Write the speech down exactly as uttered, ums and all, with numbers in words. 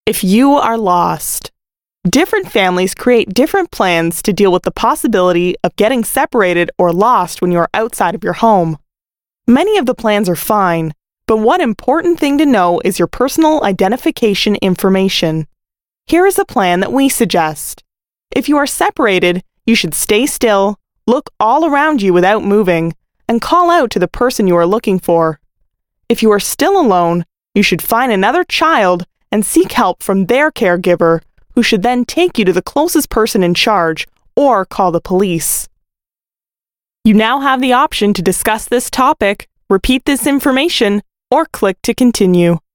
If you are lost. Different families create different plans to deal with the possibility of getting separated or lost when you are outside of your home. Many of the plans are fine, but one important thing to know is your personal identification information. Here is a plan that we suggest. If you are separated, you should stay still, look all around you without moving, and call out to the person you are looking for. If you are still alone, you should find another child and seek help from their caregiver, who should then take you to the closest person in charge or call the police. You now have the option to discuss this topic, repeat this information, or click to continue.